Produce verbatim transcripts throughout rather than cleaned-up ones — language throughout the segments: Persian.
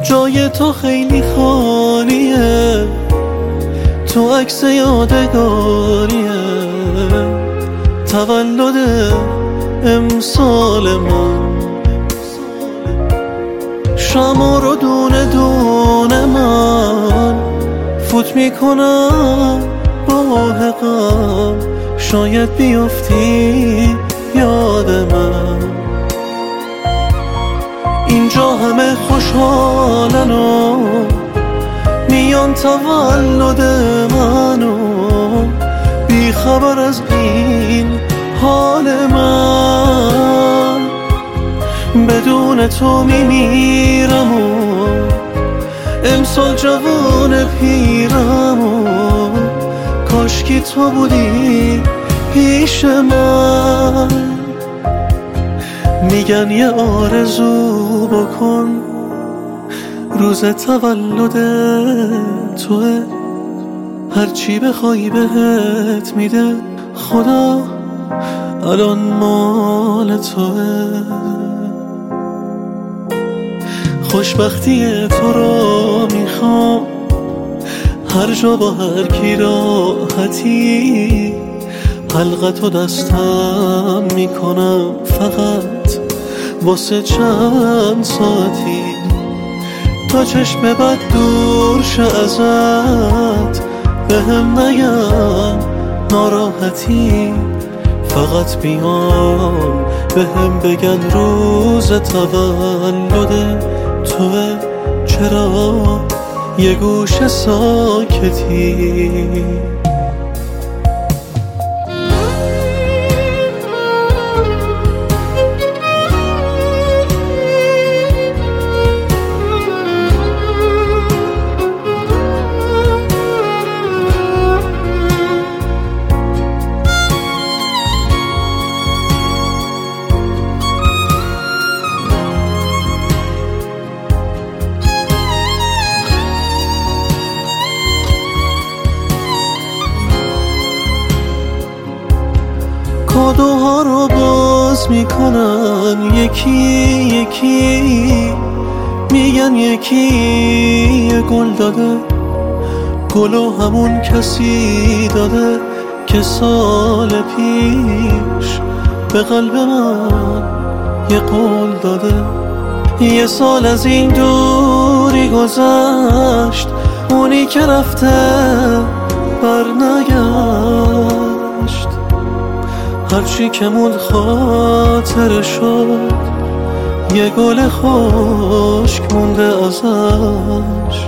جای تو خیلی خالیه، تو عکس یادگاریه، تولد امسال من. شما رو دونه دونه من فوت میکنم با غم، شاید بیفتی یاد من. اینجا همه خوشحالن و میان تولد منو، بی خبر از این حال من. بدون تو میمیرم و امسال جوان پیرم و کاشکی تو بودی پیش من. میگن یه آرزو بکن روز تولد توه، هرچی بخوای بهت میده خدا، الان مال توه. خوشبختی تو رو میخوام هر جا با هر کی راحتی، حلقتو دستم میکنم فقط واسه چند ساعتی. تا چشم بد دور شه ازت بهم نگم ناراحتی، فقط بیان بهم بگن روز تولد توه، چرا یه گوشه ساکتی. کادوها رو باز میکنن یکی یکی، میگن یکی یه گل داده، گلو همون کسی داده که سال پیش به قلب من یه قول داده. یه سال از این دوری گذشت، اونی که رفته بر نگشت، هرچی که موند خاطر شد، یه گل خشک مونده ازش.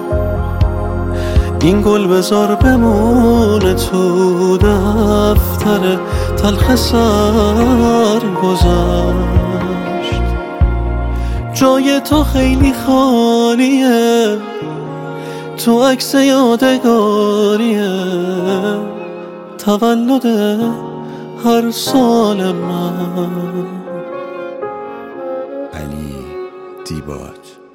این گل بذار بمونه تو دفتر تلخ سر گذشت. جای تو خیلی خالیه، تو عکس یادگاریه، تولد هر سال من. علی دیباج.